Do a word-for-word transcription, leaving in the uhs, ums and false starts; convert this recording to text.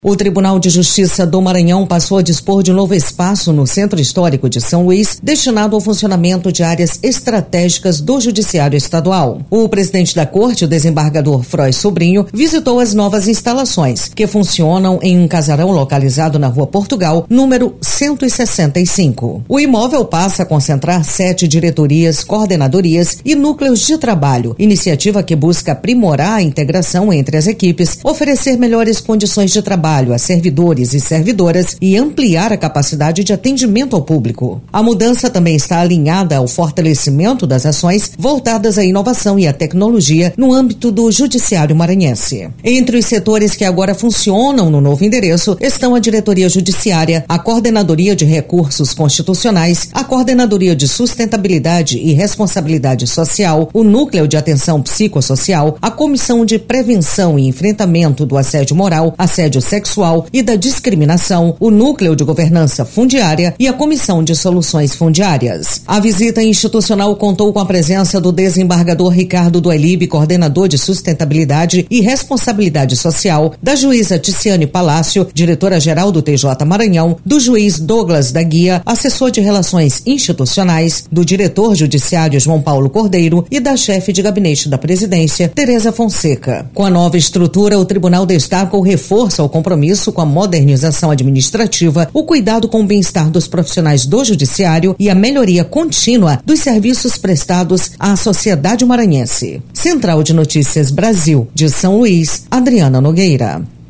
O Tribunal de Justiça do Maranhão passou a dispor de um novo espaço no Centro Histórico de São Luís, destinado ao funcionamento de áreas estratégicas do Judiciário Estadual. O presidente da Corte, o desembargador Frois Sobrinho, visitou as novas instalações, que funcionam em um casarão localizado na Rua Portugal, número cento e sessenta e cinco. O imóvel passa a concentrar sete diretorias, coordenadorias e núcleos de trabalho, iniciativa que busca aprimorar a integração entre as equipes, oferecer melhores condições de trabalho a servidores e servidoras e ampliar a capacidade de atendimento ao público. A mudança também está alinhada ao fortalecimento das ações voltadas à inovação e à tecnologia no âmbito do Judiciário Maranhense. Entre os setores que agora funcionam no novo endereço estão a Diretoria Judiciária, a Coordenadoria de Recursos Constitucionais, a Coordenadoria de Sustentabilidade e Responsabilidade Social, o Núcleo de Atenção Psicossocial, a Comissão de Prevenção e Enfrentamento do Assédio Moral, Assédio Sexual e da Discriminação, o Núcleo de Governança Fundiária e a Comissão de Soluções Fundiárias. A visita institucional contou com a presença do desembargador Ricardo Duelib, coordenador de Sustentabilidade e Responsabilidade Social, da juíza Ticiane Palácio, diretora-geral do T J Maranhão, do juiz Douglas da Guia, assessor de Relações Institucionais, do diretor judiciário João Paulo Cordeiro e da chefe de gabinete da presidência, Tereza Fonseca. Com a nova estrutura, o tribunal destaca o reforço ao compromisso com a modernização administrativa, o cuidado com o bem-estar dos profissionais do judiciário e a melhoria contínua dos serviços prestados à sociedade maranhense. Central de Notícias Brasil, de São Luís, Adriana Nogueira.